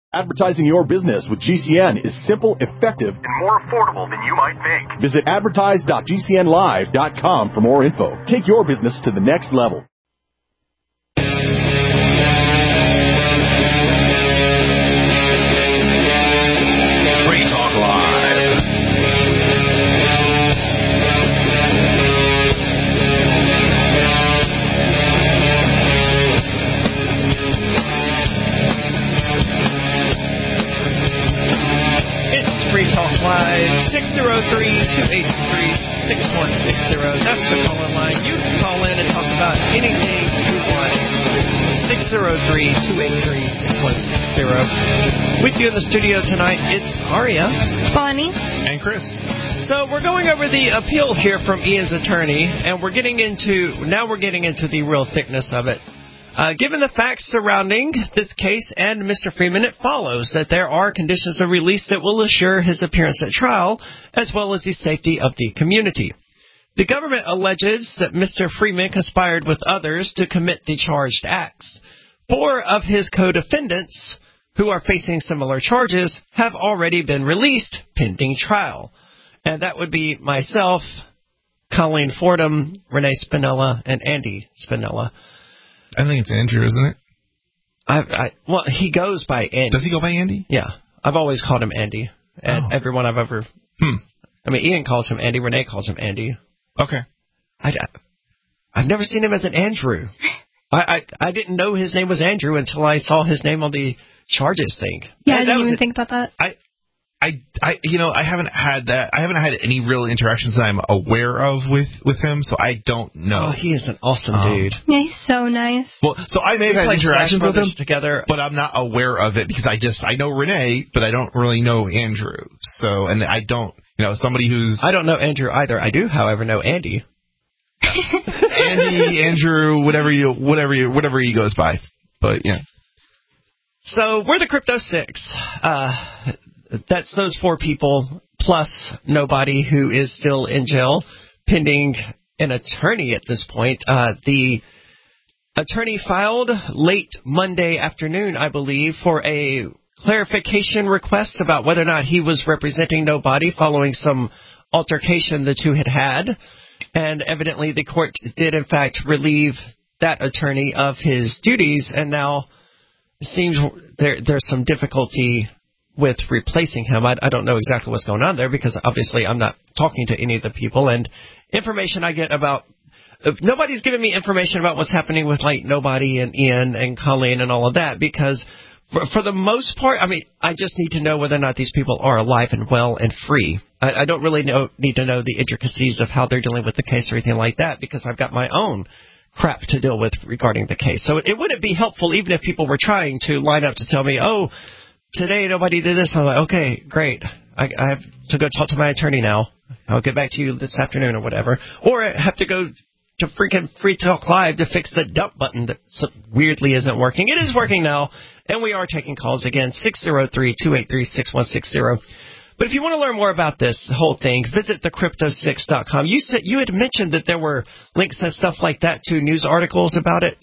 Advertising your business with GCN is simple, effective, and more affordable than you might think. Visit advertise.gcnlive.com for more info. Take your business to the next level. Free Talk Live. Free Talk Live, 603-283-6160. That's the call-in line. You can call in and talk about anything you want. 603-283-6160. With you in the studio tonight, it's Aria, Bonnie, and Chris. So we're going over the appeal here from Ian's attorney, and we're getting into the real thickness of it. Given the facts surrounding this case and Mr. Freeman, it follows that there are conditions of release that will assure his appearance at trial, as well as the safety of the community. The government alleges that Mr. Freeman conspired with others to commit the charged acts. 4 of his co-defendants, who are facing similar charges, have already been released pending trial. And that would be myself, Colleen Fordham, Renee Spinella, and Andy Spinella. I think it's Andrew, isn't it? Well, he goes by Andy. Does he go by Andy? Yeah. I've always called him Andy. And everyone I've ever... I mean, Ian calls him Andy. Renee calls him Andy. Okay. I've never seen him as an Andrew. I didn't know his name was Andrew until I saw his name on the charges thing. Yeah, I didn't even think about that. I haven't had that. I haven't had any real interactions that I'm aware of with him, so I don't know. Oh, he is an awesome dude. Yeah, he's so nice. Well, so I may have had interactions with him together, but I'm not aware of it because I know Renee, but I don't really know Andrew. So, and I don't, somebody who's... I don't know Andrew either. I do, however, know Andy. Andy, Andrew, whatever he goes by. But, yeah. So, we're the Crypto Six. That's those 4 people, plus nobody who is still in jail, pending an attorney at this point. The attorney filed late Monday afternoon, I believe, for a clarification request about whether or not he was representing nobody following some altercation the two had. And evidently the court did, in fact, relieve that attorney of his duties, and now it seems there's some difficulty with replacing him. I don't know exactly what's going on there because obviously I'm not talking to any of the people, and information I get about nobody's giving me information about what's happening with like Nobody and Ian and Colleen and all of that because for the most part, I mean, I just need to know whether or not these people are alive and well and free. I don't really need to know the intricacies of how they're dealing with the case or anything like that because I've got my own crap to deal with regarding the case. So it wouldn't be helpful even if people were trying to line up to tell me, oh, today nobody did this. I'm like, okay, great. I have to go talk to my attorney now. I'll get back to you this afternoon or whatever. Or I have to go to freaking Free Talk Live to fix the dump button that weirdly isn't working. It is working now, and we are taking calls again, 603-283-6160. But if you want to learn more about this whole thing, visit thecrypto6.com. You had mentioned that there were links and stuff like that to news articles about it.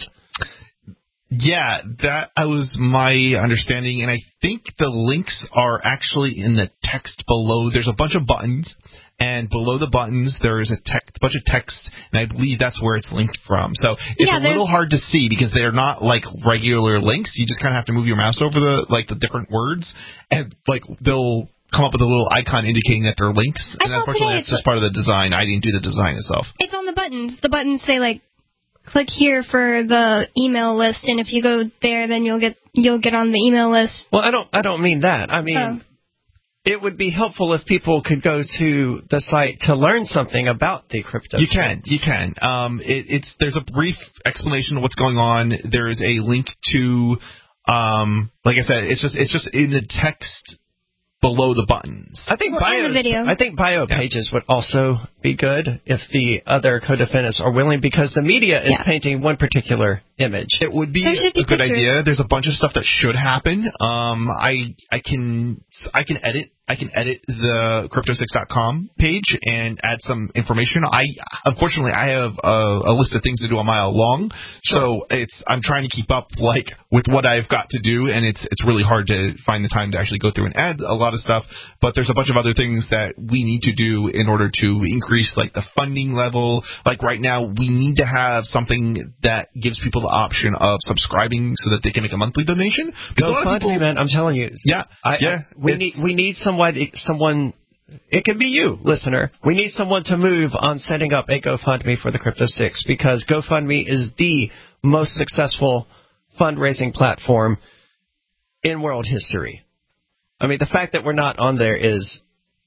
Yeah, that was my understanding, and I think the links are actually in the text below. There's a bunch of buttons, and below the buttons there is a bunch of text, and I believe that's where it's linked from. So it's a little hard to see because they're not like regular links. You just kind of have to move your mouse over the different words, and they'll come up with a little icon indicating that they're links. And unfortunately, that's just part of the design. I didn't do the design itself. It's on the buttons. The buttons say click here for the email list, and if you go there, then you'll get on the email list. Well, I don't mean that. I mean, it would be helpful if people could go to the site to learn something about the crypto. You can. There's a brief explanation of what's going on. There is a link to, like I said, it's just in the text below the buttons. I think bio pages would also be good if the other co-defendants are willing, because the media is painting one particular image. It would be There should be a good pictures. idea. There's a bunch of stuff that should happen. I can edit the Crypto6.com page and add some information. Unfortunately I have a list of things to do a mile long, so I'm trying to keep up like with what I've got to do, and it's really hard to find the time to actually go through and add a lot of stuff. But there's a bunch of other things that we need to do in order to increase like the funding level. Like right now, we need to have something that gives people the option of subscribing so that they can make a monthly donation. Because a lot of people, man, I'm telling you. We need someone. It could be you, listener. We need someone to move on setting up a GoFundMe for the Crypto 6, because GoFundMe is the most successful fundraising platform in world history. I mean, the fact that we're not on there is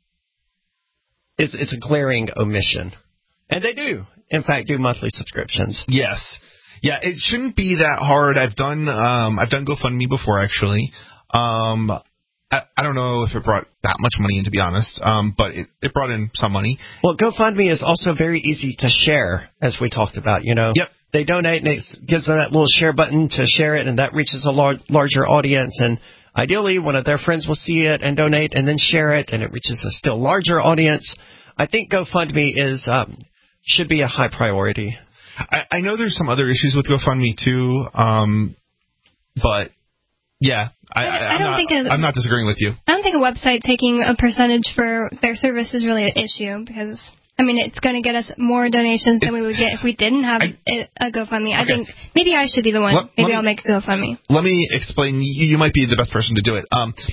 a glaring omission. And they do, in fact, do monthly subscriptions. Yes. Yeah, it shouldn't be that hard. I've done GoFundMe before, actually. I don't know if it brought that much money in, to be honest, but it brought in some money. Well, GoFundMe is also very easy to share, as we talked about, you know. Yep. They donate, and it gives them that little share button to share it, and that reaches a larger audience. And ideally, one of their friends will see it and donate and then share it, and it reaches a still larger audience. I think GoFundMe should be a high priority. I know there's some other issues with GoFundMe, too, but... Yeah, I'm not disagreeing with you. I don't think a website taking a percentage for their service is really an issue, because, I mean, it's going to get us more donations than we would get if we didn't have a GoFundMe. Okay. I think maybe I should be the one. Maybe I'll make a GoFundMe. Let me explain. You might be the best person to do it.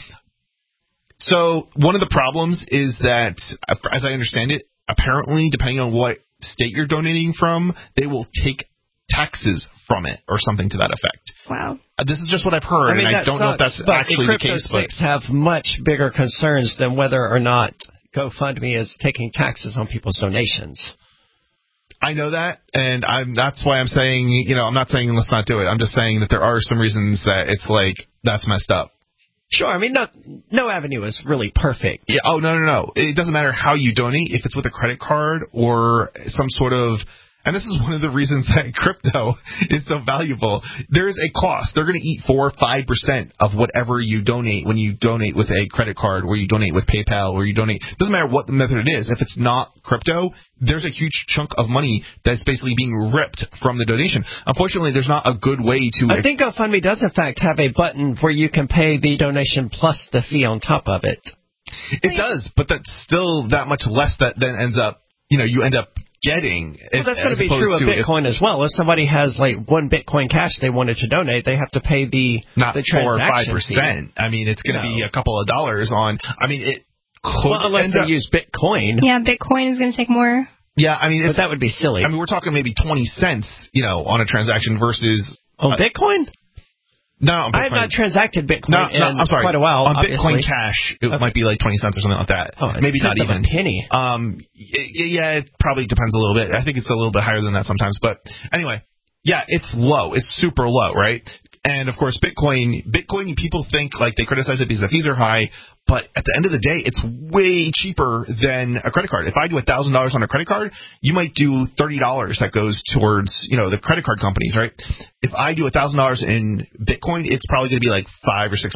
So one of the problems is that, as I understand it, apparently, depending on what state you're donating from, they will take taxes from it or something to that effect. Wow. This is just what I've heard, and I don't know if that's actually the case. The Crypto 6 have much bigger concerns than whether or not GoFundMe is taking taxes on people's donations. I know that, and that's why I'm saying, I'm not saying let's not do it. I'm just saying that there are some reasons that it's like, that's messed up. Sure, I mean, no avenue is really perfect. Yeah. Oh, no. It doesn't matter how you donate, if it's with a credit card or some sort of... And this is one of the reasons that crypto is so valuable. There is a cost. They're going to eat 4 or 5% of whatever you donate when you donate with a credit card, or you donate with PayPal, or you donate. It doesn't matter what the method it is. If it's not crypto, there's a huge chunk of money that's basically being ripped from the donation. Unfortunately, there's not a good way to... I think GoFundMe does, in fact, have a button where you can pay the donation plus the fee on top of it. It does, but that's still that much less that then ends up, you end up getting. Well, that's going to be true of Bitcoin as well. If somebody has like 1 Bitcoin Cash they wanted to donate, they have to pay the transaction 4 or 5%. fee. I mean, it's going to be a couple of dollars on. I mean, it could unless they use Bitcoin. Yeah, Bitcoin is going to take more. Yeah, I mean, but that would be silly. I mean, we're talking maybe 20 cents, on a transaction versus Bitcoin. No, I have not transacted Bitcoin in I'm sorry. quite a while. On obviously. Bitcoin Cash, it might be like 20 cents or something like that. Oh, maybe not even a penny. Yeah, it probably depends a little bit. I think it's a little bit higher than that sometimes. But anyway, yeah, it's low. It's super low, right? And of course, Bitcoin, people think like they criticize it because the fees are high. But at the end of the day, it's way cheaper than a credit card. If I do $1,000 on a credit card, you might do $30 that goes towards, the credit card companies, right? If I do $1,000 in Bitcoin, it's probably going to be like $5 or $6.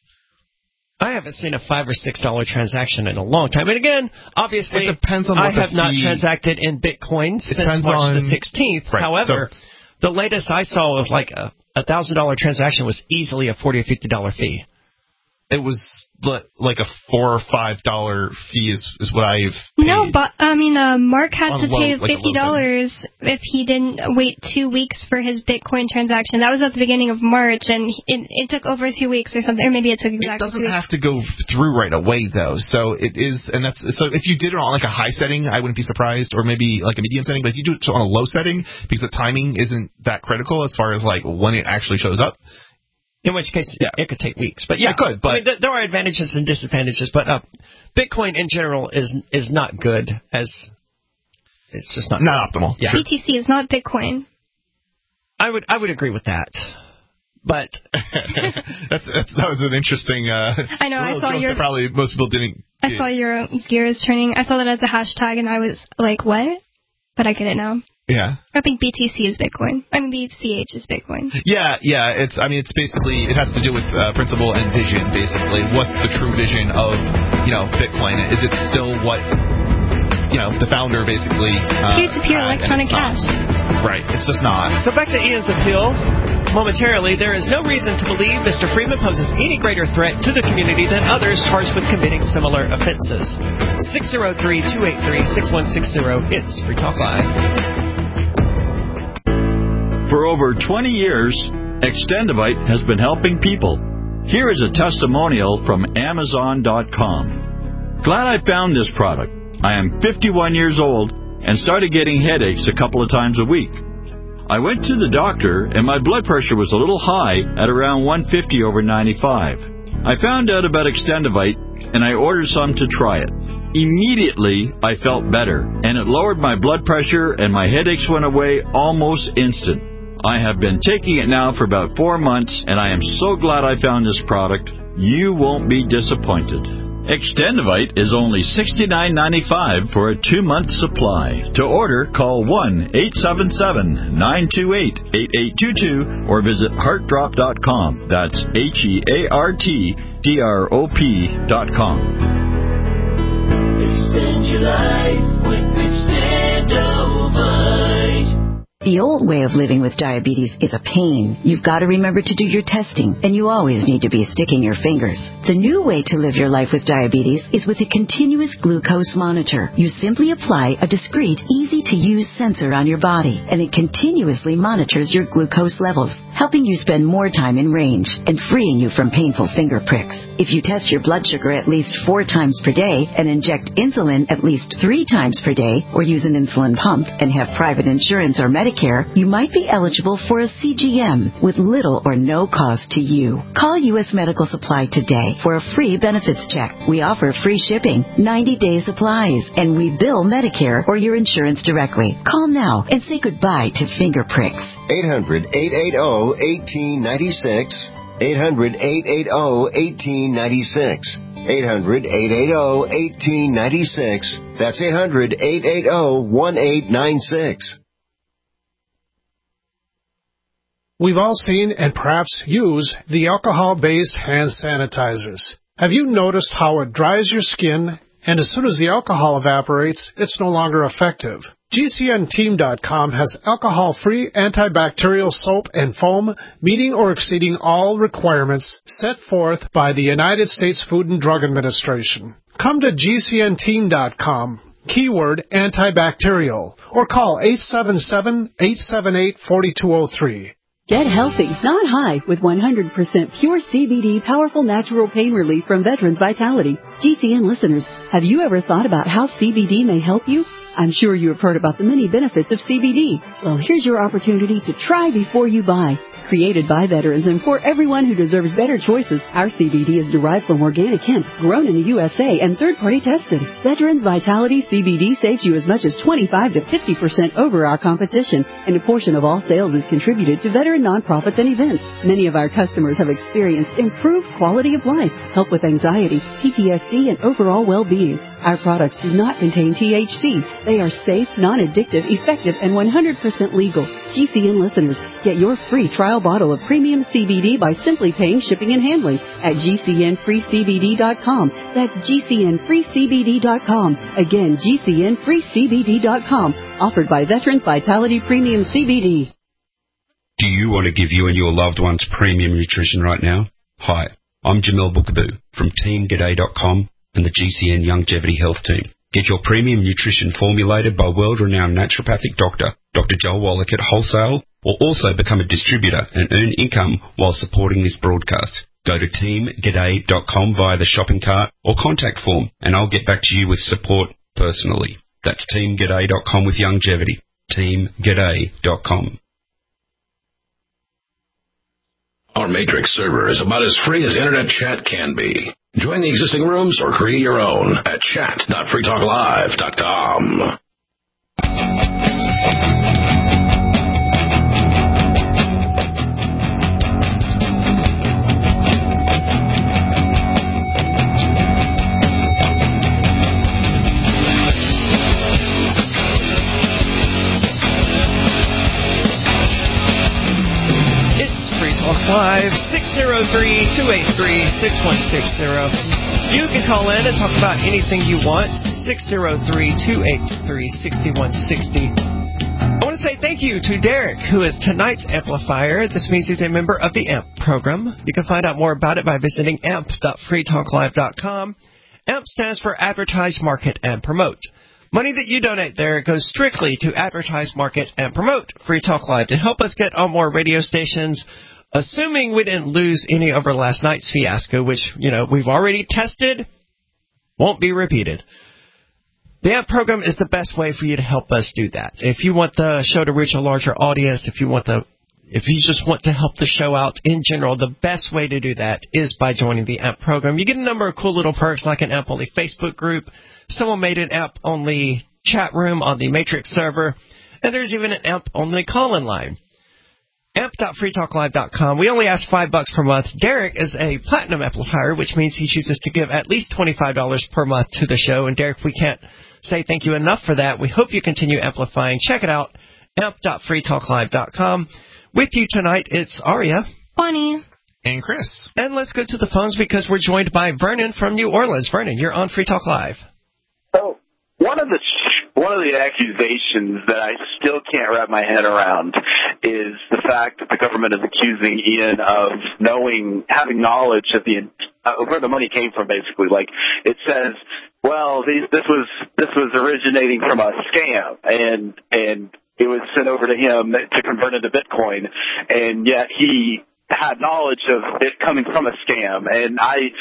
I haven't seen a $5 or $6 transaction in a long time. And again, obviously, it depends on what I have not transacted in Bitcoin since March the 16th. Right. However, the latest I saw of like a $1,000 transaction was easily a $40 or $50 fee. It was like a $4 or $5 fee is what I've paid. No, but I mean, Mark had to pay $50 if he didn't wait 2 weeks for his Bitcoin transaction. That was at the beginning of March, and it took over 2 weeks or something, or maybe it took exactly 2 weeks. It doesn't have to go through right away though. So it is, and so if you did it on like a high setting, I wouldn't be surprised, or maybe like a medium setting. But if you do it on a low setting, because the timing isn't that critical as far as like when it actually shows up. In which case, it could take weeks. But yeah, it could. But I mean, there are advantages and disadvantages. But Bitcoin in general is not good. It's just not optimal. Yeah. BTC is not Bitcoin. I would agree with that. But that was an interesting. I know. I saw your. Probably most people didn't. I saw your gears turning. I saw that as a hashtag, and I was like, "What?" But I get it now. Yeah. I think BTC is Bitcoin. I mean, BCH is Bitcoin. Yeah. It's basically, it has to do with principle and vision, basically. What's the true vision of, Bitcoin? Is it still what, the founder basically peer-to-peer electronic cash. Right. It's just not. So back to Ian's appeal. Momentarily, there is no reason to believe Mr. Freeman poses any greater threat to the community than others charged with committing similar offenses. 603-283-6160. It's Free Talk Live. For over 20 years, Extendivite has been helping people. Here is a testimonial from Amazon.com. Glad I found this product. I am 51 years old and started getting headaches a couple of times a week. I went to the doctor and my blood pressure was a little high at around 150 over 95. I found out about Extendivite and I ordered some to try it. Immediately, I felt better and it lowered my blood pressure and my headaches went away almost instant. I have been taking it now for about 4 months and I am so glad I found this product. You won't be disappointed. Extendivite is only $69.95 for a 2-month supply. To order, call 1-877-928-8822 or visit heartdrop.com. That's HEARTDROP.com. Extend your life with Extendivite. The old way of living with diabetes is a pain. You've got to remember to do your testing, and you always need to be sticking your fingers. The new way to live your life with diabetes is with a continuous glucose monitor. You simply apply a discreet, easy-to-use sensor on your body, and it continuously monitors your glucose levels, helping you spend more time in range and freeing you from painful finger pricks. If you test your blood sugar at least 4 times per day and inject insulin at least 3 times per day, or use an insulin pump and have private insurance or Medicare, you might be eligible for a CGM with little or no cost to you. Call U.S. Medical Supply today for a free benefits check. We offer free shipping, 90-day supplies, and we bill Medicare or your insurance directly. Call now and say goodbye to finger pricks. 800-880-1896. 800-880-1896. 800-880-1896. That's 800-880-1896. We've all seen and perhaps use the alcohol-based hand sanitizers. Have you noticed how it dries your skin, and as soon as the alcohol evaporates, it's no longer effective? GCNteam.com has alcohol-free antibacterial soap and foam meeting or exceeding all requirements set forth by the United States Food and Drug Administration. Come to GCNteam.com, keyword antibacterial, or call 877-878-4203. Get healthy, not high, with 100% pure CBD powerful natural pain relief from Veterans Vitality. GCN listeners, have you ever thought about how CBD may help you? I'm sure you have heard about the many benefits of CBD. Well, here's your opportunity to try before you buy. Created by veterans and for everyone who deserves better choices, our CBD is derived from organic hemp, grown in the USA and third-party tested. Veterans Vitality CBD saves you as much as 25 to 50% over our competition, and a portion of all sales is contributed to veteran nonprofits and events. Many of our customers have experienced improved quality of life, help with anxiety, PTSD, and overall well-being. Our products do not contain THC. They are safe, non-addictive, effective, and 100% legal. GCN listeners, get your free trial bottle of premium CBD by simply paying shipping and handling at GCNFreeCBD.com. That's GCNFreeCBD.com. Again, GCNFreeCBD.com. Offered by Veterans Vitality Premium CBD. Do you want to give you and your loved ones premium nutrition right now? Hi, I'm Jamil Bookaboo from TeamGaday.com and the GCN Longevity Health Team. Get your premium nutrition formulated by world-renowned naturopathic doctor, Dr. Joel Wallach at Wholesale, or also become a distributor and earn income while supporting this broadcast. Go to TeamGaday.com via the shopping cart or contact form, and I'll get back to you with support personally. That's TeamGaday.com with longevity. TeamGaday.com. Our Matrix server is about as free as internet chat can be. Join the existing rooms or create your own at chat.freetalklive.com. 603-283-6160. You can call in and talk about anything you want. 603-283-6160. I want to say thank you to Derek, who is tonight's amplifier. This means he's a member of the AMP program. You can find out more about it by visiting amp.freetalklive.com. AMP stands for Advertise, Market, and Promote. Money that you donate there goes strictly to advertise, market, and promote Free Talk Live to help us get on more radio stations, assuming we didn't lose any over last night's fiasco, which, we've already tested, won't be repeated. The AMP program is the best way for you to help us do that. If you want the show to reach a larger audience, if you just want to help the show out in general, the best way to do that is by joining the AMP program. You get a number of cool little perks like an AMP-only Facebook group. Someone made an AMP-only chat room on the Matrix server. And there's even an AMP-only call-in line. amp.freetalklive.com. We only ask $5 per month. Derek is a platinum amplifier, which means he chooses to give at least $25 per month to the show. And Derek, we can't say thank you enough for that. We hope you continue amplifying. Check it out, amp.freetalklive.com. With you tonight, it's Aria, Bonnie, and Chris. And let's go to the phones because we're joined by Vernon from New Orleans. Vernon, you're on Free Talk Live. So one of the accusations that I still can't wrap my head around is the fact that the government is accusing Ian of having knowledge of where the money came from. Basically, like it says, well, this was originating from a scam, and it was sent over to him to convert into Bitcoin, and yet he had knowledge of it coming from a scam. And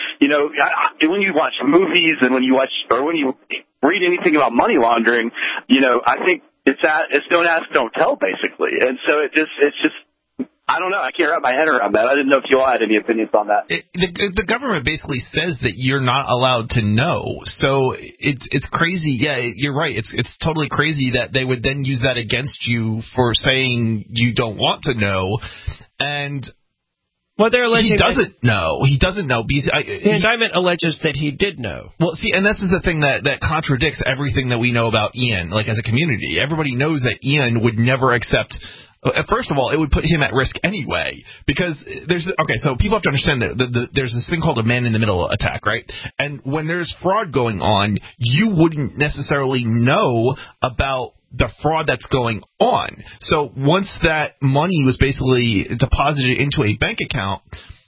when you watch movies and when you read anything about money laundering, I think it's don't ask, don't tell, basically. And so it's just I don't know. I can't wrap my head around that. I didn't know if you all had any opinions on that. The government basically says that you're not allowed to know. So it's crazy. Yeah, you're right. It's totally crazy that they would then use that against you for saying you don't want to know. And they're alleging he doesn't know. He doesn't know. The indictment alleges that he did know. Well, see, and this is the thing that contradicts everything that we know about Ian, like as a community. Everybody knows that Ian would never accept. First of all, it would put him at risk anyway, because so people have to understand that there's this thing called a man-in-the-middle attack, right? And when there's fraud going on, you wouldn't necessarily know about the fraud that's going on. So once that money was basically deposited into a bank account,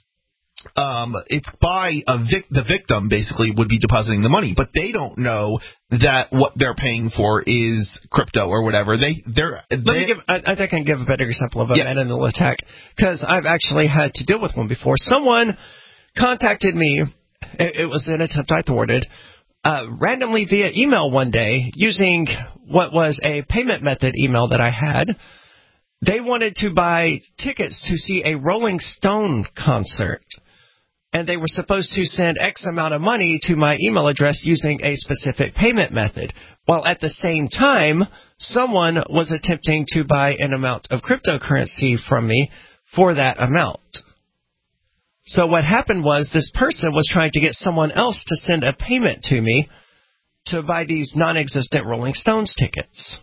it's by the victim basically would be depositing the money, but they don't know that what they're paying for is crypto or whatever. I think I can give a better example of a man-in-the-middle attack because I've actually had to deal with one before. Someone contacted me. It was an attempt I thwarted. Randomly via email one day using what was a payment method email that I had. They wanted to buy tickets to see a Rolling Stone concert. And they were supposed to send X amount of money to my email address using a specific payment method. While at the same time, someone was attempting to buy an amount of cryptocurrency from me for that amount. So what happened was this person was trying to get someone else to send a payment to me to buy these non-existent Rolling Stones tickets.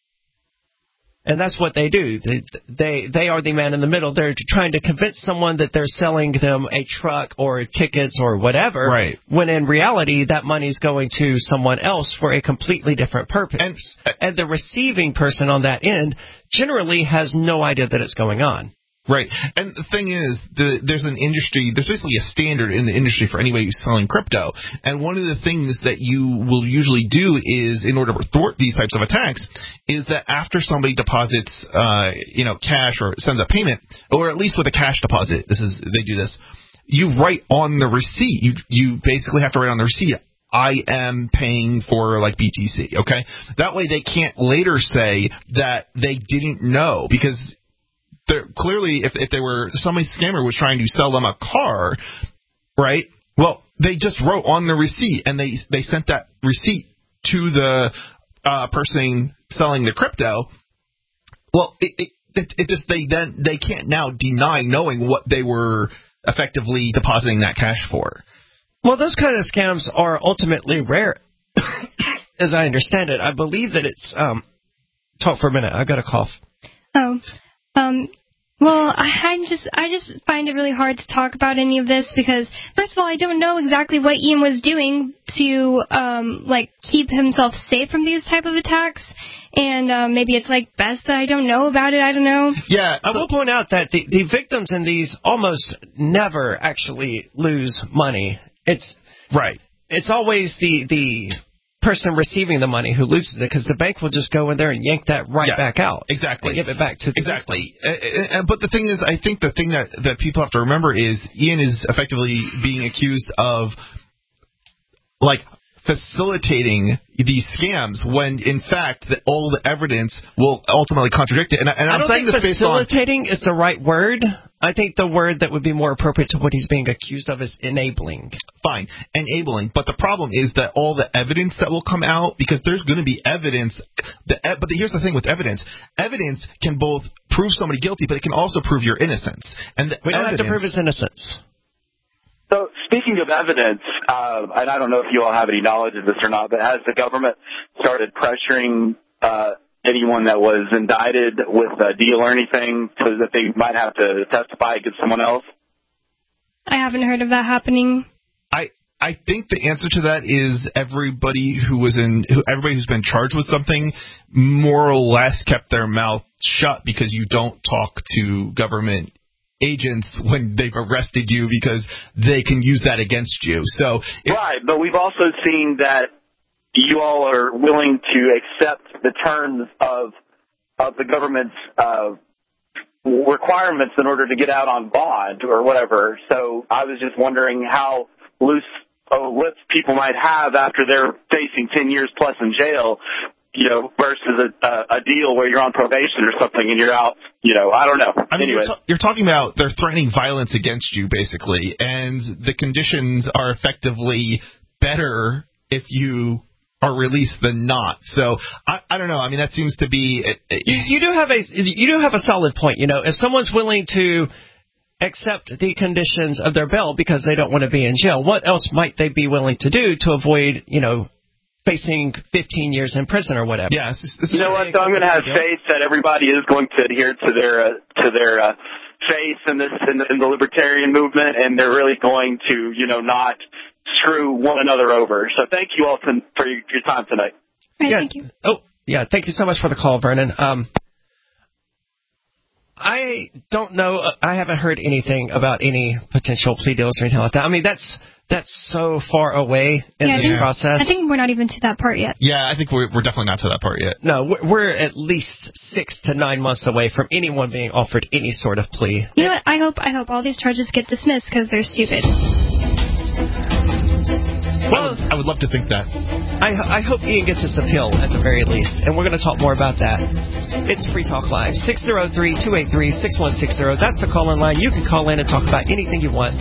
And that's what they do. They are the man in the middle. They're trying to convince someone that they're selling them a truck or tickets or whatever, right, when in reality that money's going to someone else for a completely different purpose. And the receiving person on that end generally has no idea that it's going on. Right. And the thing is, there's basically a standard in the industry for anybody who's selling crypto. And one of the things that you will usually do is, in order to thwart these types of attacks, is that after somebody deposits, cash or sends a payment, or at least with a cash deposit, they do this, you write on the receipt, you basically have to write on the receipt, I am paying for like BTC, okay? That way they can't later say that they didn't know, because clearly, if they were somebody scammer was trying to sell them a car, right? Well, they just wrote on the receipt, and they sent that receipt to the person selling the crypto. Well, they can't now deny knowing what they were effectively depositing that cash for. Well, those kind of scams are ultimately rare, as I understand it. I believe that it's talk for a minute. I got a cough. Well, I just find it really hard to talk about any of this because, first of all, I don't know exactly what Ian was doing to keep himself safe from these type of attacks, and maybe it's best that I don't know about it. I don't know. Yeah, I will point out that the victims in these almost never actually lose money. It's right. It's always the person receiving the money who loses it, because the bank will just go in there and yank that back out. Exactly. And give it back to the Exactly. But the thing is, I think the thing that people have to remember is Ian is effectively being accused of, facilitating these scams when, in fact, all the evidence will ultimately contradict it. And I'm saying this based on... facilitating is the right word. I think the word that would be more appropriate to what he's being accused of is enabling. Fine, enabling. But the problem is that all the evidence that will come out, because there's going to be evidence, but here's the thing with evidence. Evidence can both prove somebody guilty, but it can also prove your innocence. And we don't have to prove his innocence. So, speaking of evidence, and I don't know if you all have any knowledge of this or not, but has the government started pressuring anyone that was indicted with a deal or anything so that they might have to testify against someone else? I haven't heard of that happening. I think the answer to that is everybody who's been charged with something more or less kept their mouth shut, because you don't talk to government agents when they've arrested you, because they can use that against you. So right, but we've also seen that you all are willing to accept the terms of the government's requirements in order to get out on bond or whatever. So I was just wondering how loose lips people might have after they're facing 10 years plus in jail, versus a deal where you're on probation or something and you're out, I don't know. I mean, anyway. You're talking about they're threatening violence against you, basically, and the conditions are effectively better if you are released than not. So I don't know. I mean, that seems to be you do have a solid point. If someone's willing to accept the conditions of their bail because they don't want to be in jail, what else might they be willing to do to avoid facing 15 years in prison or whatever? Yeah, you know what? So I'm going to have faith that everybody is going to adhere to their faith in the libertarian movement, and they're really going to not screw one another over. So thank you all for your time tonight. Right, thank you. Oh, yeah. Thank you so much for the call, Vernon. I don't know. I haven't heard anything about any potential plea deals or anything like that. I mean, that's so far away in this process. I think we're not even to that part yet. Yeah, I think we're definitely not to that part yet. No, we're at least 6 to 9 months away from anyone being offered any sort of plea. You know what? I hope all these charges get dismissed because they're stupid. Well, I would love to think that. I hope Ian gets his appeal at the very least, and we're going to talk more about that. It's Free Talk Live, 603-283-6160. That's the call-in line. You can call in and talk about anything you want.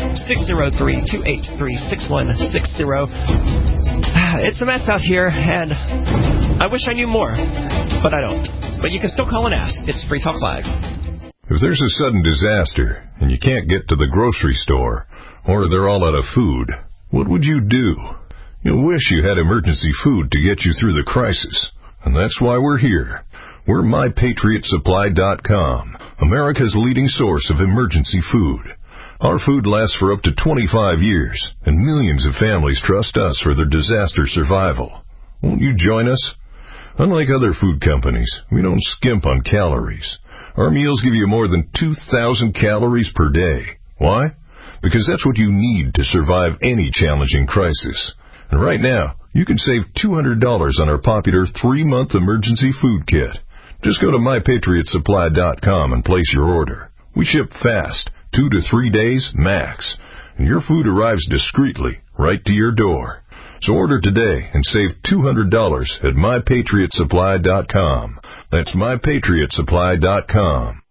603-283-6160. It's a mess out here, and I wish I knew more, but I don't. But you can still call and ask. It's Free Talk Live. If there's a sudden disaster and you can't get to the grocery store, or they're all out of food, what would you do? You'll wish you had emergency food to get you through the crisis. And that's why we're here. We're MyPatriotSupply.com, America's leading source of emergency food. Our food lasts for up to 25 years, and millions of families trust us for their disaster survival. Won't you join us? Unlike other food companies, we don't skimp on calories. Our meals give you more than 2,000 calories per day. Why? Because that's what you need to survive any challenging crisis. And right now, you can save $200 on our popular 3-month emergency food kit. Just go to MyPatriotSupply.com and place your order. We ship fast, 2 to 3 days max, and your food arrives discreetly right to your door. So order today and save $200 at MyPatriotSupply.com. That's MyPatriotSupply.com.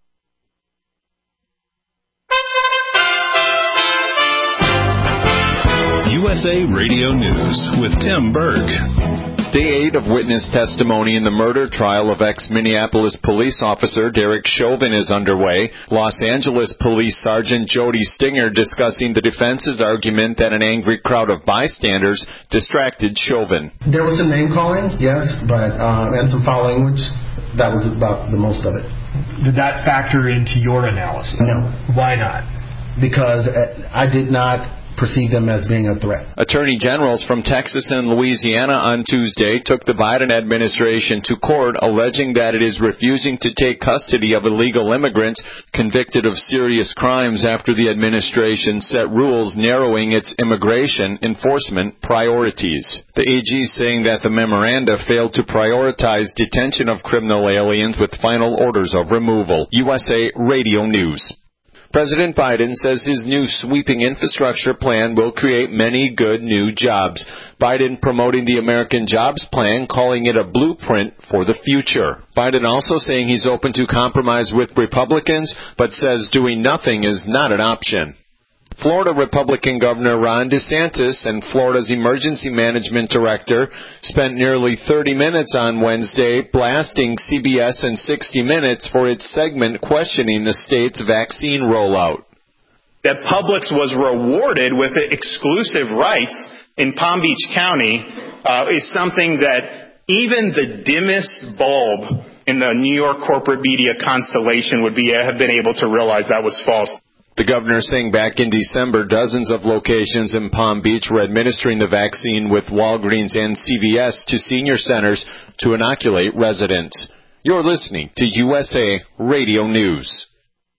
USA Radio News with Tim Berg. Day 8 of witness testimony in the murder trial of ex-Minneapolis police officer Derek Chauvin is underway. Los Angeles Police Sergeant Jody Stinger discussing the defense's argument that an angry crowd of bystanders distracted Chauvin. There was some name calling, yes, but and some foul language. That was about the most of it. Did that factor into your analysis? No. Why not? Because I did not perceive them as being a threat. Attorney generals from Texas and Louisiana on Tuesday took the Biden administration to court alleging that it is refusing to take custody of illegal immigrants convicted of serious crimes after the administration set rules narrowing its immigration enforcement priorities. The AG saying that the memoranda failed to prioritize detention of criminal aliens with final orders of removal. USA Radio News. President Biden says his new sweeping infrastructure plan will create many good new jobs. Biden promoting the American Jobs Plan, calling it a blueprint for the future. Biden also saying he's open to compromise with Republicans, but says doing nothing is not an option. Florida Republican Governor Ron DeSantis and Florida's Emergency Management Director spent nearly 30 minutes on Wednesday blasting CBS and 60 Minutes for its segment questioning the state's vaccine rollout. That Publix was rewarded with exclusive rights in Palm Beach County is something that even the dimmest bulb in the New York corporate media constellation would have been able to realize that was false. The governor saying back in December dozens of locations in Palm Beach were administering the vaccine with Walgreens and CVS to senior centers to inoculate residents. You're listening to USA Radio News.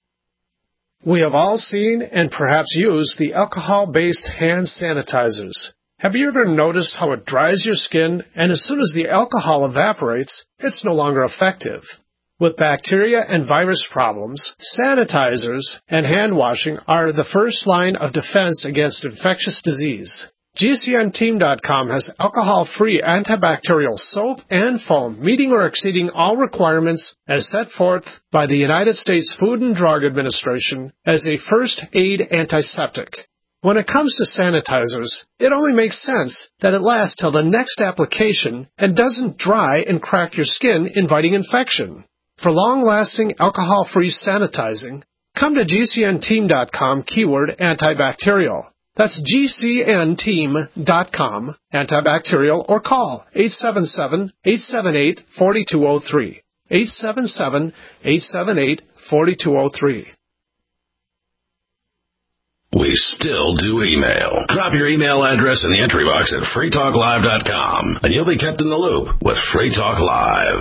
We have all seen and perhaps used the alcohol-based hand sanitizers. Have you ever noticed how it dries your skin, and as soon as the alcohol evaporates, it's no longer effective? With bacteria and virus problems, sanitizers and hand washing are the first line of defense against infectious disease. GCNteam.com has alcohol-free antibacterial soap and foam meeting or exceeding all requirements as set forth by the United States Food and Drug Administration as a first aid antiseptic. When it comes to sanitizers, it only makes sense that it lasts till the next application and doesn't dry and crack your skin, inviting infection. For long-lasting alcohol-free sanitizing, come to GCNteam.com keyword antibacterial. That's GCNteam.com antibacterial or call 877-878-4203. 877-878-4203. We still do email. Drop your email address in the entry box at freetalklive.com, and you'll be kept in the loop with Free Talk Live.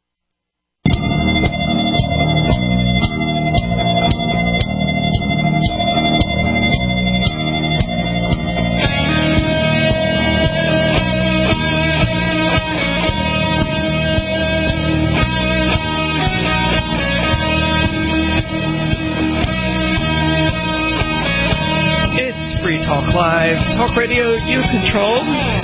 Talk Live, Talk Radio, you control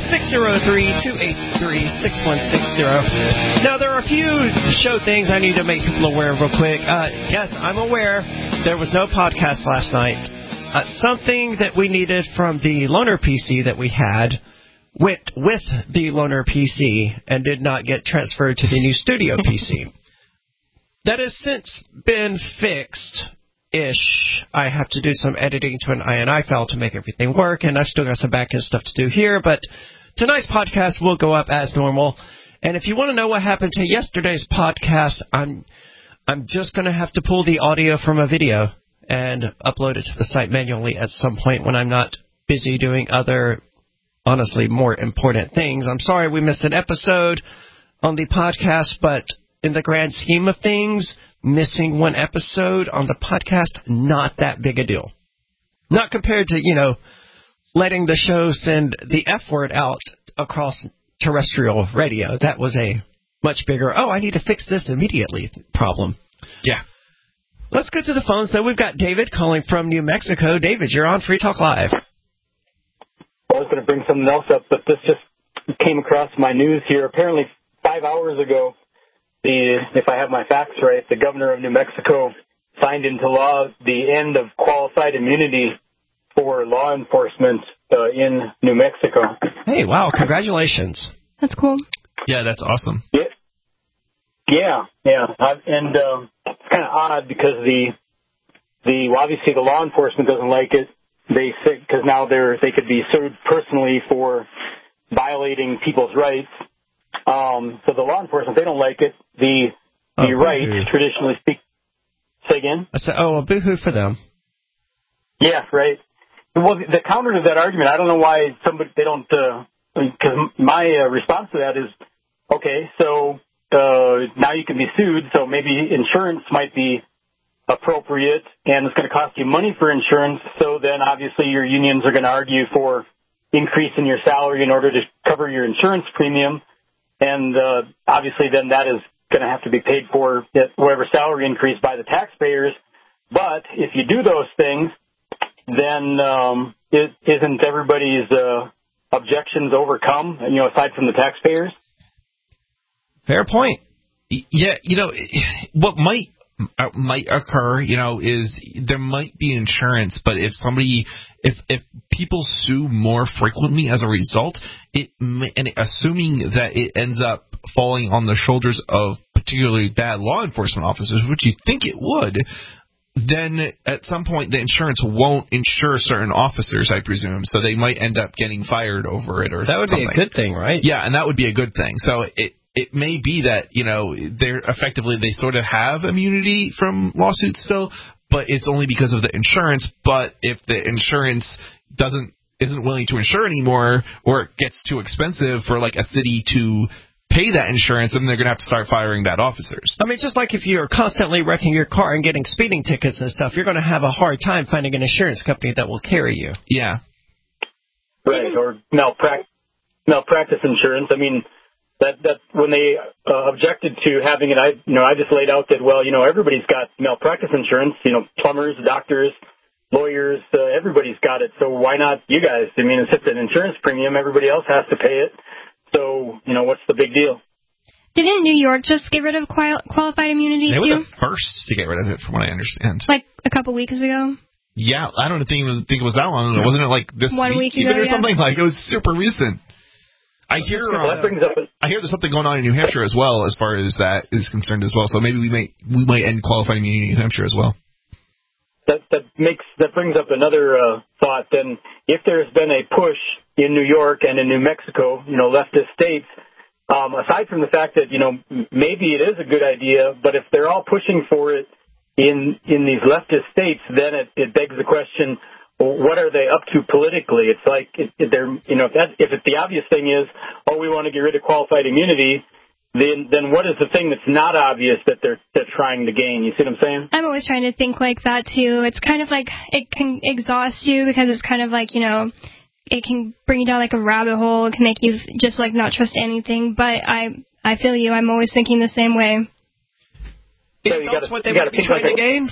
603-283-6160. Now, there are a few show things I need to make people aware of real quick. Yes, I'm aware there was no podcast last night. Something that we needed from the loaner PC that we had went with the loaner PC and did not get transferred to the new studio PC. That has since been fixed. I have to do some editing to an INI file to make everything work, and I've still got some back-end stuff to do here, but tonight's podcast will go up as normal. And if you want to know what happened to yesterday's podcast, I'm just going to have to pull the audio from a video and upload it to the site manually at some point when I'm not busy doing other, honestly, more important things. I'm sorry we missed an episode on the podcast, but in the grand scheme of things, missing one episode on the podcast, not that big a deal. Not compared to, letting the show send the F word out across terrestrial radio. That was a much bigger, I need to fix this immediately problem. Yeah. Let's go to the phone. So we've got David calling from New Mexico. David, you're on Free Talk Live. I was going to bring something else up, but this just came across my news here. Apparently 5 hours ago, if I have my facts right, the governor of New Mexico signed into law the end of qualified immunity for law enforcement in New Mexico. Hey, wow, congratulations. That's cool. Yeah, that's awesome. Yeah. And it's kind of odd because obviously the law enforcement doesn't like it. Because now they could be sued personally for violating people's rights. So the law enforcement, they don't like it. The right, traditionally speaking, Say again? I said, oh, well, boo-hoo for them. Yeah, right. Well, the counter to that argument, I don't know why they don't, because my response to that is, okay, so now you can be sued, so maybe insurance might be appropriate, and it's going to cost you money for insurance, so then obviously your unions are going to argue for increasing your salary in order to cover your insurance premium, and obviously then that is going to have to be paid for whatever salary increase by the taxpayers. But if you do those things, then isn't everybody's objections overcome, aside from the taxpayers? Fair point. Yeah, what might occur, is there might be insurance, but if people sue more frequently as a result, and assuming that it ends up falling on the shoulders of particularly bad law enforcement officers, which you think it would, then at some point the insurance won't insure certain officers, I presume, so they might end up getting fired over it or that would something. Be a good thing, right? Yeah, and that would be a good thing. So it may be that, they're effectively, they sort of have immunity from lawsuits still, but it's only because of the insurance. But if the insurance isn't willing to insure anymore, or it gets too expensive for like a city to pay that insurance, then they're going to have to start firing bad officers. I mean, just like if you're constantly wrecking your car and getting speeding tickets and stuff, you're going to have a hard time finding an insurance company that will carry you. Yeah. Right, or malpractice insurance. I mean, that when they objected to having it, I just laid out that, well, everybody's got malpractice insurance, plumbers, doctors, lawyers, everybody's got it, so why not you guys? I mean, it's just an insurance premium, everybody else has to pay it. So, what's the big deal? Didn't New York just get rid of qualified immunity, They too? were the first to get rid of it, from what I understand. Like a couple weeks ago? Yeah, I don't think it was that long ago. Wasn't it like this 1 week week even ago, or something? Like, it was super recent. I hear there's something going on in New Hampshire as well, as far as that is concerned as well. So maybe we might end qualified immunity in New Hampshire as well. That brings up another thought. Then, if there's been a push in New York and in New Mexico, leftist states, aside from the fact that maybe it is a good idea, but if they're all pushing for it in these leftist states, then it begs the question: what are they up to politically? It's like if the obvious thing is, we want to get rid of qualified immunity. Then what is the thing that's not obvious that they're trying to gain? You see what I'm saying? I'm always trying to think like that, too. It's kind of like it can exhaust you because it's kind of like, it can bring you down like a rabbit hole. It can make you just like not trust anything. But I feel you. I'm always thinking the same way. Any thoughts what they might be trying to gain?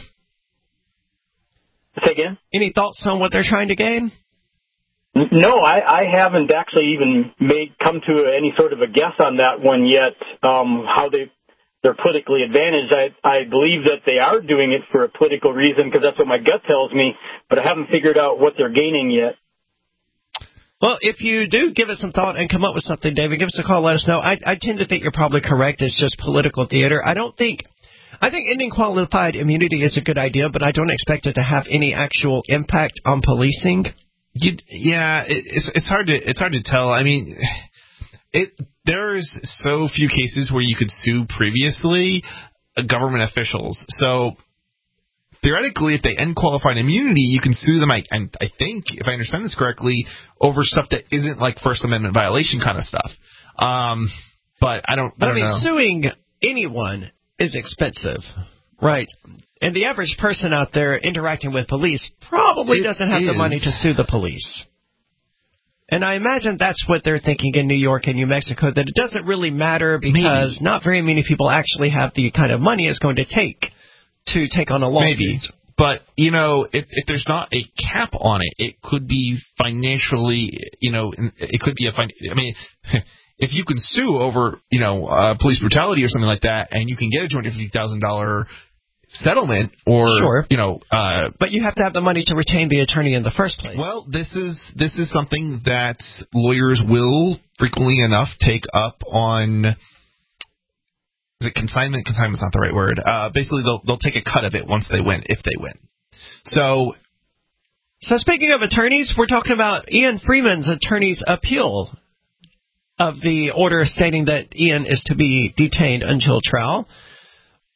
Say again? Any thoughts on what they're trying to gain? No, I haven't actually even come to any sort of a guess on that one yet, how they're politically advantaged. I believe that they are doing it for a political reason because that's what my gut tells me, but I haven't figured out what they're gaining yet. Well, if you do give it some thought and come up with something, David, give us a call, let us know. I tend to think you're probably correct. It's just political theater. I think ending qualified immunity is a good idea, but I don't expect it to have any actual impact on policing. It's hard to tell. I mean, there's so few cases where you could sue previously government officials. So theoretically, if they end qualified immunity, you can sue them. I think, if I understand this correctly, over stuff that isn't like First Amendment violation kind of stuff. But I don't know. Suing anyone is expensive, right? And the average person out there interacting with police probably doesn't have the money to sue the police. And I imagine that's what they're thinking in New York and New Mexico, that it doesn't really matter because not very many people actually have the kind of money it's going to take on a lawsuit. Maybe. But, if there's not a cap on it, it could be financially, it could be if you can sue over, police brutality or something like that, and you can get a $250,000 settlement, or sure. But you have to have the money to retain the attorney in the first place. Well, this is something that lawyers will frequently enough take up on. Is it consignment? Consignment's not the right word. Basically, they'll take a cut of it once they win, if they win. So speaking of attorneys, we're talking about Ian Freeman's attorney's appeal of the order stating that Ian is to be detained until trial.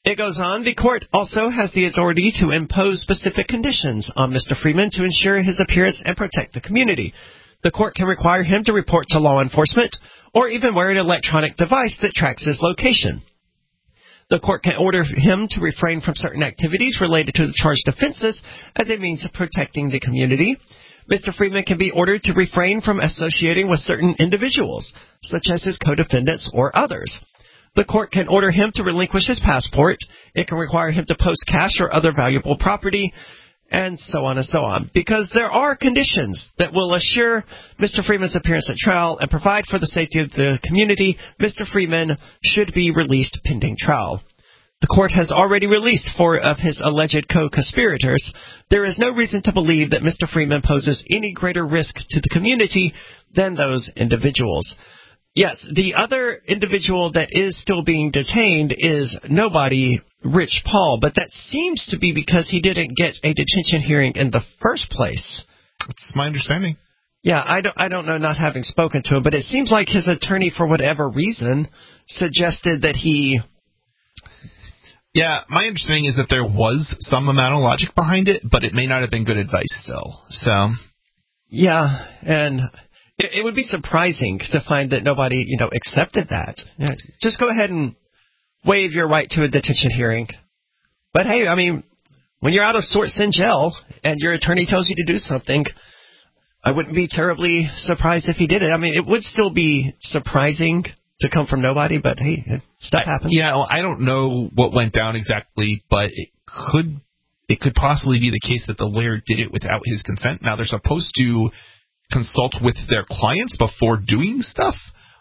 It goes on, the court also has the authority to impose specific conditions on Mr. Freeman to ensure his appearance and protect the community. The court can require him to report to law enforcement or even wear an electronic device that tracks his location. The court can order him to refrain from certain activities related to the charged offenses as a means of protecting the community. Mr. Freeman can be ordered to refrain from associating with certain individuals, such as his co-defendants or others. The court can order him to relinquish his passport. It can require him to post cash or other valuable property, and so on and so on. Because there are conditions that will assure Mr. Freeman's appearance at trial and provide for the safety of the community, Mr. Freeman should be released pending trial. The court has already released 4 of his alleged co-conspirators. There is no reason to believe that Mr. Freeman poses any greater risk to the community than those individuals. Yes, the other individual that is still being detained is nobody, Rich Paul, but that seems to be because he didn't get a detention hearing in the first place. That's my understanding. Yeah, I don't know, not having spoken to him, but it seems like his attorney, for whatever reason, suggested that he... Yeah, my understanding is that there was some amount of logic behind it, but it may not have been good advice still. So, yeah, and it would be surprising to find that nobody, accepted that. Just go ahead and waive your right to a detention hearing. But hey, I mean, when you're out of sorts in jail and your attorney tells you to do something, I wouldn't be terribly surprised if he did it. I mean, it would still be surprising to come from nobody, but hey, stuff happens. Yeah, well, I don't know what went down exactly, but it could possibly be the case that the lawyer did it without his consent. Now, they're supposed to consult with their clients before doing stuff,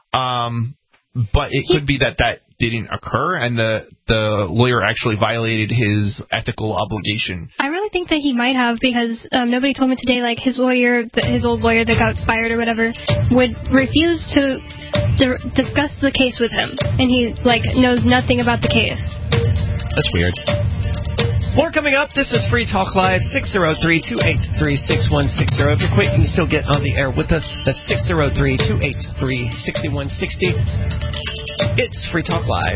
but it could be that didn't occur and the lawyer actually violated his ethical obligation. I really think that he might have, because nobody told me today, like, his lawyer, his old lawyer that got fired or whatever, would refuse to discuss the case with him, and he knows nothing about the case. That's weird. More coming up. This is Free Talk Live, 603-283-6160. If you're quick, you can still get on the air with us. That's 603-283-6160. It's Free Talk Live.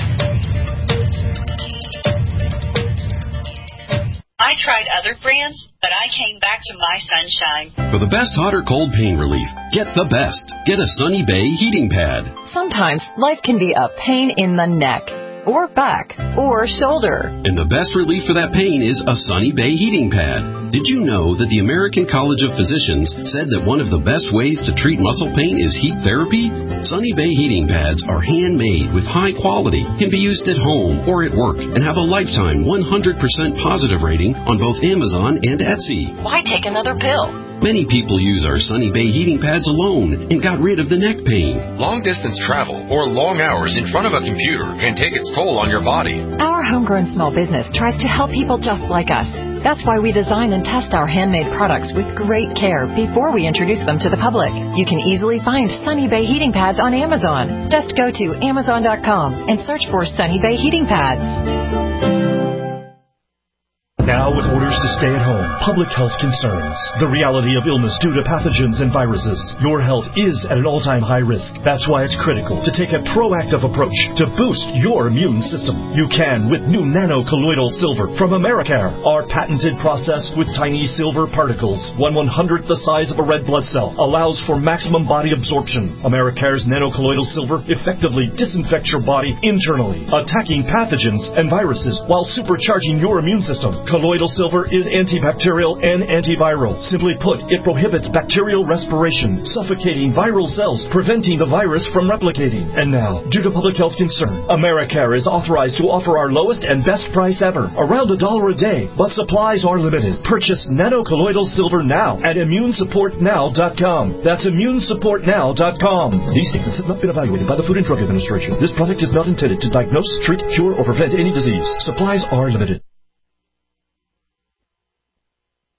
I tried other brands, but I came back to My Sunshine. For the best hot or cold pain relief, get the best. Get a Sunny Bay heating pad. Sometimes life can be a pain in the neck, or back, or shoulder. And the best relief for that pain is a Sunny Bay heating pad. Did you know that the American College of Physicians said that one of the best ways to treat muscle pain is heat therapy? Sunny Bay heating pads are handmade with high quality, can be used at home or at work, and have a lifetime 100% positive rating on both Amazon and Etsy. Why take another pill? Many people use our Sunny Bay heating pads alone and got rid of the neck pain. Long-distance travel or long hours in front of a computer can take its toll on your body. Our homegrown small business tries to help people just like us. That's why we design and test our handmade products with great care before we introduce them to the public. You can easily find Sunny Bay heating pads on Amazon. Just go to Amazon.com and search for Sunny Bay heating pads. Now with orders to stay at home, public health concerns, the reality of illness due to pathogens and viruses, your health is at an all-time high risk. That's why it's critical to take a proactive approach to boost your immune system. You can with new nano-colloidal silver from Americare. Our patented process with tiny silver particles, 1/100th the size of a red blood cell, allows for maximum body absorption. Americare's nano-colloidal silver effectively disinfects your body internally, attacking pathogens and viruses while supercharging your immune system. Colloidal silver is antibacterial and antiviral. Simply put, it prohibits bacterial respiration, suffocating viral cells, preventing the virus from replicating. And now, due to public health concern, Americare is authorized to offer our lowest and best price ever, around $1 a day, but supplies are limited. Purchase nano-colloidal silver now at ImmuneSupportNow.com. That's ImmuneSupportNow.com. These statements have not been evaluated by the Food and Drug Administration. This product is not intended to diagnose, treat, cure, or prevent any disease. Supplies are limited.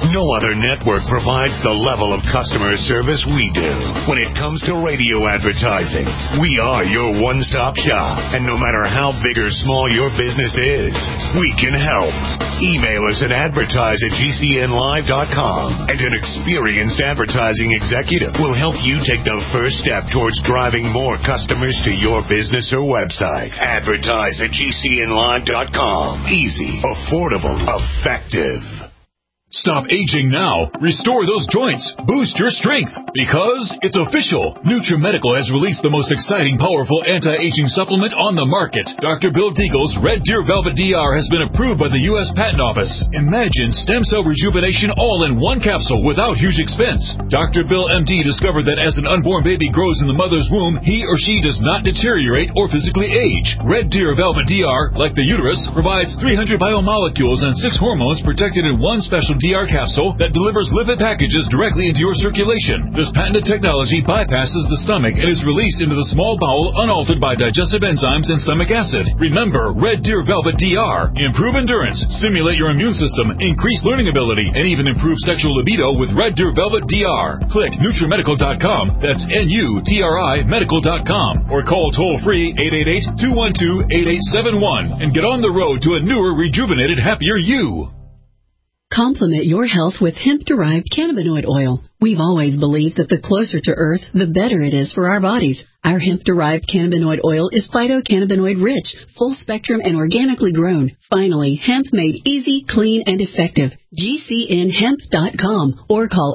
No other network provides the level of customer service we do. When it comes to radio advertising, we are your one-stop shop. And no matter how big or small your business is, we can help. Email us at advertise@gcnlive.com, and an experienced advertising executive will help you take the first step towards driving more customers to your business or website. Advertise@gcnlive.com. Easy, affordable, effective. Stop aging now. Restore those joints. Boost your strength. Because it's official. NutriMedical has released the most exciting, powerful anti-aging supplement on the market. Dr. Bill Deagle's Red Deer Velvet DR has been approved by the U.S. Patent Office. Imagine stem cell rejuvenation all in one capsule without huge expense. Dr. Bill MD discovered that as an unborn baby grows in the mother's womb, he or she does not deteriorate or physically age. Red Deer Velvet DR, like the uterus, provides 300 biomolecules and 6 hormones protected in one special DR capsule that delivers lipid packages directly into your circulation. This patented technology bypasses the stomach and is released into the small bowel unaltered by digestive enzymes and stomach acid. Remember, Red Deer Velvet DR. Improve endurance, stimulate your immune system, increase learning ability, and even improve sexual libido with Red Deer Velvet DR. Click NutriMedical.com, that's NUTRI medical.com, or call toll-free 888-212-8871 and get on the road to a newer, rejuvenated, happier you. Complement your health with hemp-derived cannabinoid oil. We've always believed that the closer to Earth, the better it is for our bodies. Our hemp-derived cannabinoid oil is phytocannabinoid-rich, full-spectrum, and organically grown. Finally, hemp made easy, clean, and effective. GCNhemp.com or call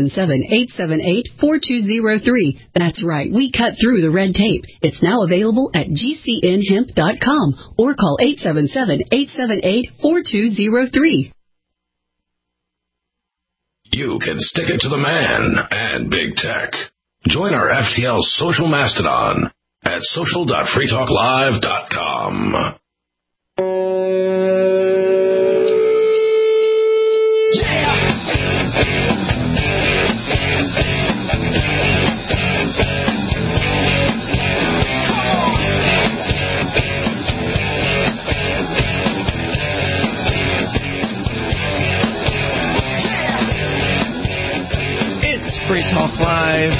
877-878-4203. That's right, we cut through the red tape. It's now available at GCNhemp.com or call 877-878-4203. You can stick it to the man and big tech. Join our FTL social mastodon at social.freetalklive.com. Free Talk Live.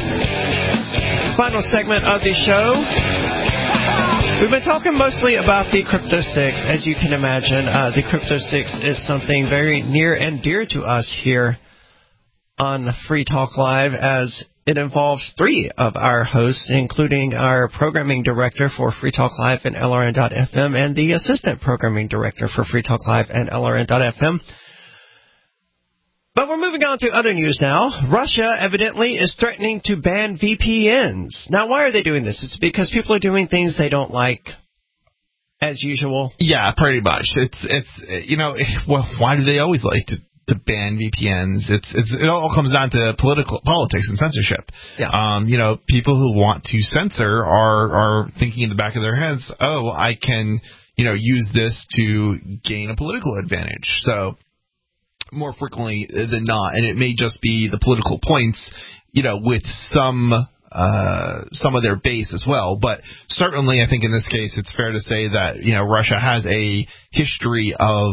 Final segment of the show. We've been talking mostly about the Crypto 6. As you can imagine, the Crypto 6 is something very near and dear to us here on Free Talk Live, as it involves 3 of our hosts, including our programming director for Free Talk Live and LRN.FM and the assistant programming director for Free Talk Live and LRN.FM. But we're moving on to other news now. Russia evidently is threatening to ban VPNs. Now, why are they doing this? It's because people are doing things they don't like, as usual. Yeah, pretty much. It's well, why do they always like to ban VPNs? It all comes down to politics and censorship. Yeah. People who want to censor are thinking in the back of their heads, oh, I can, use this to gain a political advantage. So, more frequently than not, and it may just be the political points, with some of their base as well. But certainly, I think in this case, it's fair to say that Russia has a history of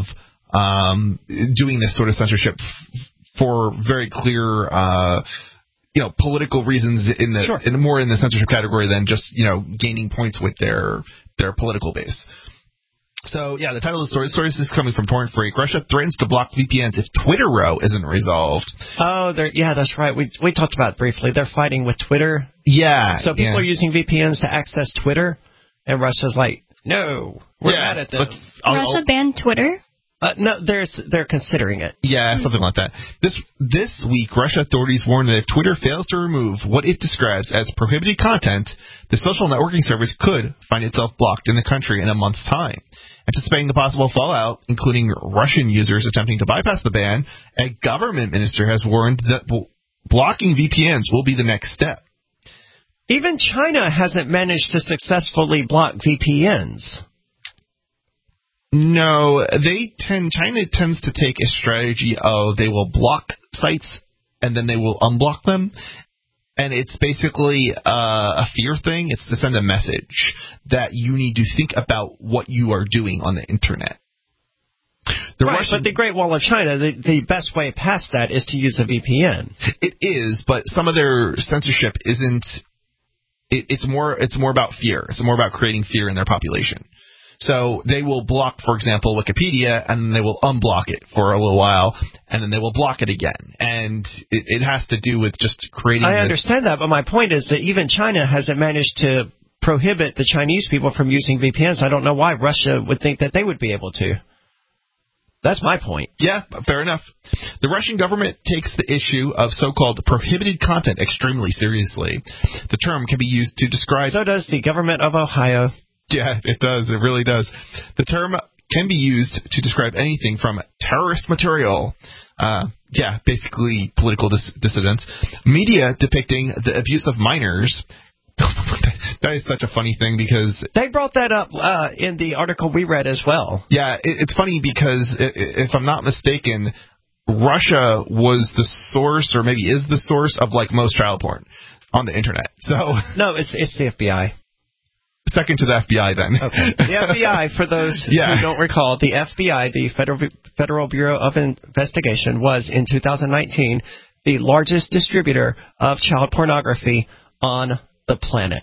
doing this sort of censorship for very clear, political reasons in the censorship category than just gaining points with their political base. So, yeah, the title of the story is coming from Torrent Freak. Russia threatens to block VPNs if Twitter row isn't resolved. Oh, that's right. We talked about it briefly. They're fighting with Twitter. Yeah. So people are using VPNs to access Twitter, and Russia's like, no, we're mad at them. Russia banned Twitter? No, they're considering it. Yeah, something like that. This week, Russia authorities warn that if Twitter fails to remove what it describes as prohibited content, the social networking service could find itself blocked in the country in a month's time. Anticipating the possible fallout, including Russian users attempting to bypass the ban, a government minister has warned that blocking VPNs will be the next step. Even China hasn't managed to successfully block VPNs. No, China tends to take a strategy of they will block sites and then they will unblock them. And it's basically a fear thing. It's to send a message that you need to think about what you are doing on the internet. But the Great Wall of China, the best way past that is to use a VPN. It is, but some of their censorship isn't. It's more about fear. It's more about creating fear in their population. So they will block, for example, Wikipedia, and then they will unblock it for a little while, and then they will block it again. And it has to do with just creating. I understand that, but my point is that even China hasn't managed to prohibit the Chinese people from using VPNs. I don't know why Russia would think that they would be able to. That's my point. Yeah, fair enough. The Russian government takes the issue of so-called prohibited content extremely seriously. The term can be used to describe... So does the government of Ohio. Yeah, it does. It really does. The term can be used to describe anything from terrorist material, basically political dissidents, media depicting the abuse of minors. That is such a funny thing because... They brought that up in the article we read as well. Yeah, it's funny because, if I'm not mistaken, Russia was the source, or maybe is the source, of like most child porn on the internet. So no, it's the FBI. Second to the FBI, then. Okay. The FBI, for those who don't recall, the FBI, the Federal Bureau of Investigation, was in 2019 the largest distributor of child pornography on the planet.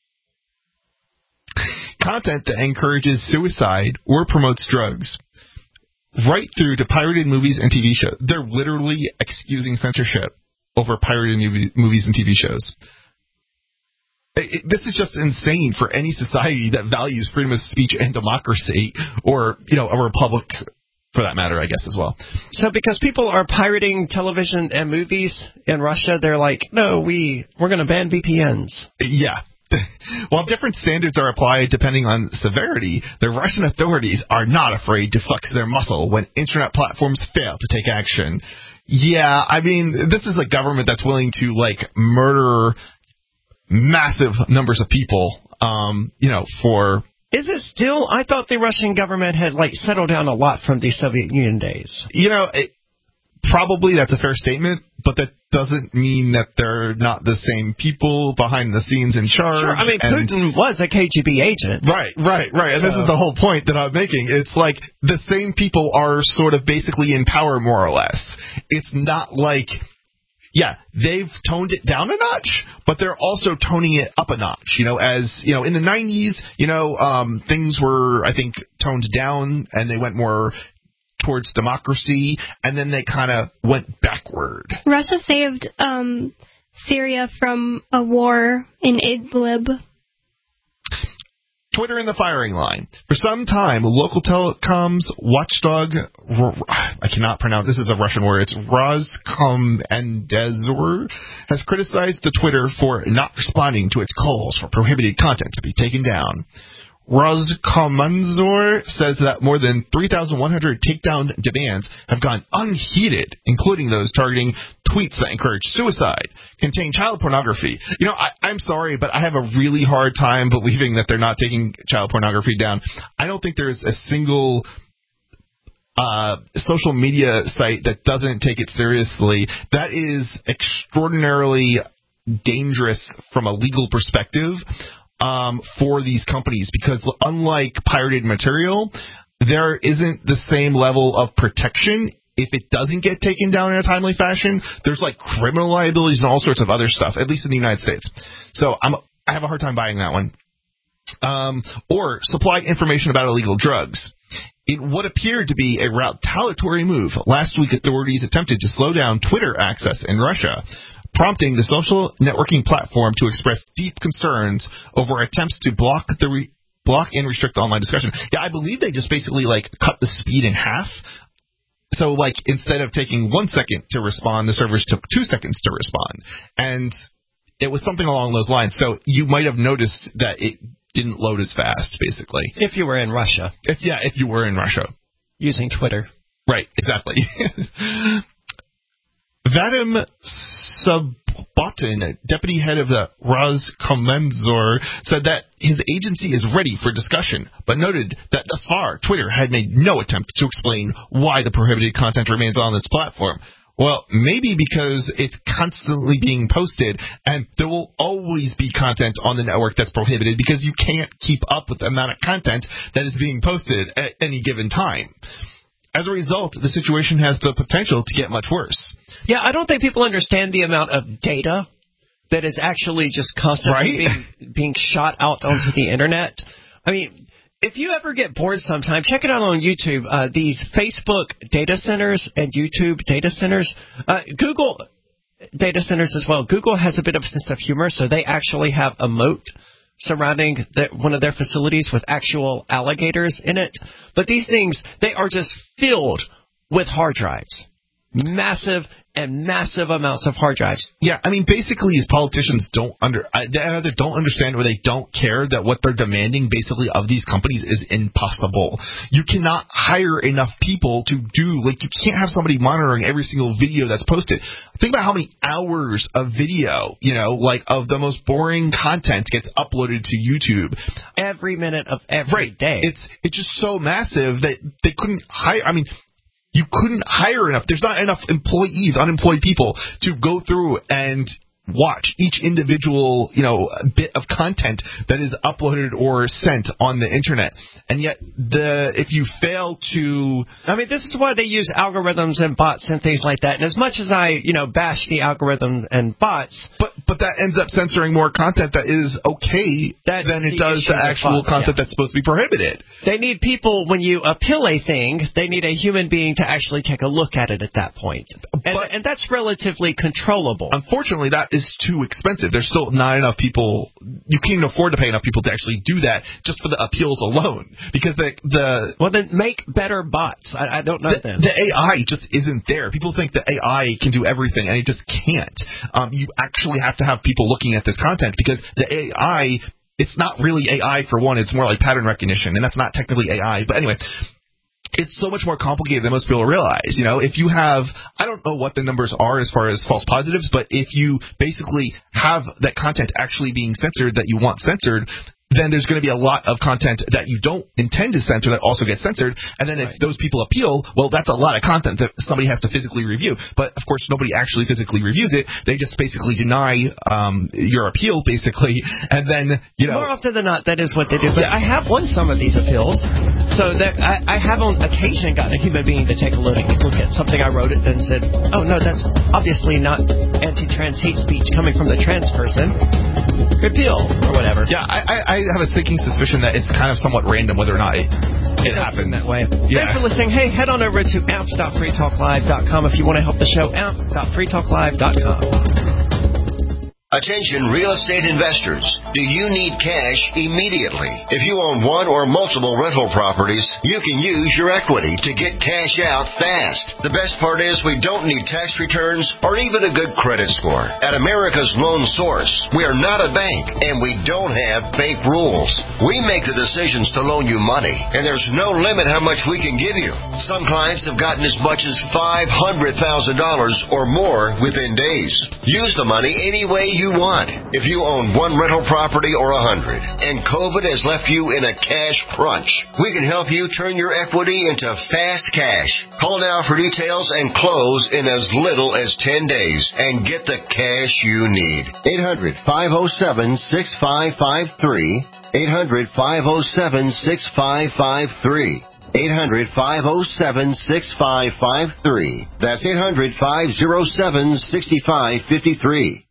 Content that encourages suicide or promotes drugs, right through to pirated movies and TV shows. They're literally excusing censorship over pirated movies and TV shows. This is just insane for any society that values freedom of speech and democracy, or, a republic, for that matter, I guess, as well. So because people are pirating television and movies in Russia, they're like, no, we're going to ban VPNs. Yeah. While different standards are applied depending on severity, the Russian authorities are not afraid to flex their muscle when internet platforms fail to take action. Yeah, I mean, this is a government that's willing to, murder massive numbers of people, for... Is it still? I thought the Russian government had, settled down a lot from the Soviet Union days. Probably that's a fair statement, but that doesn't mean that they're not the same people behind the scenes in charge. Sure, I mean, Putin was a KGB agent. Right. And this is the whole point that I'm making. It's like the same people are sort of basically in power, more or less. It's not like... Yeah, they've toned it down a notch, but they're also toning it up a notch. In the 90s, things were, I think, toned down, and they went more towards democracy, and then they kind of went backward. Russia saved Syria from a war in Idlib. Twitter in the firing line. For some time, local telecoms watchdog, I cannot pronounce, this is a Russian word, it's Roskomnadzor, has criticized the Twitter for not responding to its calls for prohibited content to be taken down. Roskomnadzor says that more than 3,100 takedown demands have gone unheeded, including those targeting tweets that encourage suicide, contain child pornography. I'm sorry, but I have a really hard time believing that they're not taking child pornography down. I don't think there's a single social media site that doesn't take it seriously. That is extraordinarily dangerous from a legal perspective. For these companies, because unlike pirated material, there isn't the same level of protection if it doesn't get taken down in a timely fashion. There's criminal liabilities and all sorts of other stuff, at least in the United States. So I have a hard time buying that one. Or supply information about illegal drugs. In what appeared to be a retaliatory move, last week authorities attempted to slow down Twitter access in Russia, prompting the social networking platform to express deep concerns over attempts to block and restrict online discussion. Yeah, I believe they just basically cut the speed in half. So instead of taking 1 second to respond, the servers took 2 seconds to respond. And it was something along those lines. So you might have noticed that it didn't load as fast, basically. If you were in Russia. If you were in Russia. Using Twitter. Right, exactly. Vadim Subotin, deputy head of the Roskomnadzor, said that his agency is ready for discussion, but noted that thus far Twitter had made no attempt to explain why the prohibited content remains on its platform. Well, maybe because it's constantly being posted, and there will always be content on the network that's prohibited because you can't keep up with the amount of content that is being posted at any given time. as a result, the situation has the potential to get much worse. Yeah, I don't think people understand the amount of data that is actually just constantly being shot out onto the internet. I mean, if you ever get bored sometime, check it out on YouTube. These Facebook data centers and YouTube data centers, Google data centers as well. Google has a bit of a sense of humor, so they actually have a moat surrounding one of their facilities with actual alligators in it. But these things, they are just filled with hard drives. Massive and massive amounts of hard drives. Yeah, I mean, basically, these politicians they either don't understand or they don't care that what they're demanding, basically, of these companies is impossible. You cannot hire enough people to do, you can't have somebody monitoring every single video that's posted. Think about how many hours of video, of the most boring content gets uploaded to YouTube. Every minute of every day. It's just so massive that they couldn't hire, you couldn't hire enough. There's not enough employees, unemployed people, to go through and watch each individual, bit of content that is uploaded or sent on the internet. And yet, if you fail to... this is why they use algorithms and bots and things like that. And as much as I, bash the algorithm and bots... But that ends up censoring more content that is okay than it does the actual content that's supposed to be prohibited. They need people, when you appeal a thing, they need a human being to actually take a look at it at that point. And that's relatively controllable. Unfortunately, that is too expensive. There's still not enough people. You can't afford to pay enough people to actually do that just for the appeals alone. Because Well, then make better bots. I don't know then. The AI just isn't there. People think the AI can do everything, and it just can't. You actually have to have people looking at this content, because the AI, it's not really AI for one. It's more like pattern recognition, and that's not technically AI. But anyway, it's so much more complicated than most people realize. If you have, I don't know what the numbers are as far as false positives, but if you basically have that content actually being censored that you want censored, then there's going to be a lot of content that you don't intend to censor that also gets censored. And then if those people appeal, well, that's a lot of content that somebody has to physically review. But, of course, nobody actually physically reviews it. They just basically deny your appeal, basically. And then, More often than not, that is what they do. But I have won some of these appeals. So I have on occasion gotten a human being to take a look at something I wrote and said, oh, no, that's obviously not anti-trans hate speech coming from the trans person. Repeal, or whatever. Yeah, I have a sinking suspicion that it's kind of somewhat random whether or not it happens that way. Yeah. Thanks for listening. Hey, head on over to amp.freetalklive.com if you want to help the show. amp.freetalklive.com. Attention real estate investors. Do you need cash immediately? If you own one or multiple rental properties, you can use your equity to get cash out fast. The best part is we don't need tax returns or even a good credit score. At America's Loan Source, we are not a bank and we don't have bank rules. We make the decisions to loan you money, and there's no limit how much we can give you. Some clients have gotten as much as $500,000 or more within days. Use the money any way you want. If you own one rental property or 100 and COVID has left you in a cash crunch, we can help you turn your equity into fast cash. Call now for details and close in as little as 10 days and get the cash you need. 800-507-6553. 800-507-6553. 800-507-6553. That's 800-507-6553.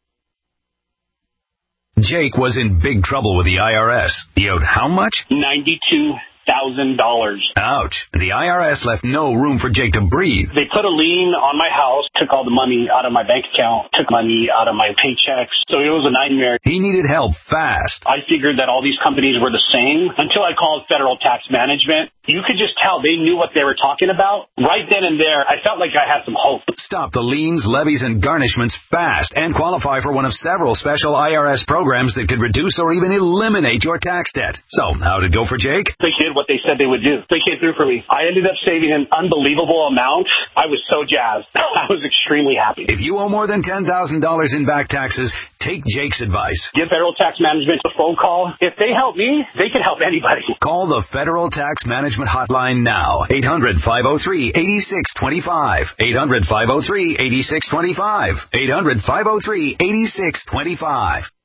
Jake was in big trouble with the IRS. He owed how much? $92,000. Ouch. The IRS left no room for Jake to breathe. They put a lien on my house, took all the money out of my bank account, took money out of my paychecks. So it was a nightmare. He needed help fast. I figured that all these companies were the same until I called Federal Tax Management. You could just tell they knew what they were talking about. Right then and there, I felt like I had some hope. Stop the liens, levies, and garnishments fast and qualify for one of several special IRS programs that could reduce or even eliminate your tax debt. So, how'd it go for Jake? They did what they said they would do. They came through for me. I ended up saving an unbelievable amount. I was so jazzed. I was extremely happy. If you owe more than $10,000 in back taxes, take Jake's advice. Give Federal Tax Management a phone call. If they help me, they can help anybody. Call the Federal Tax Management hotline now. 800-503-8625. 800-503-8625. 800-503-8625.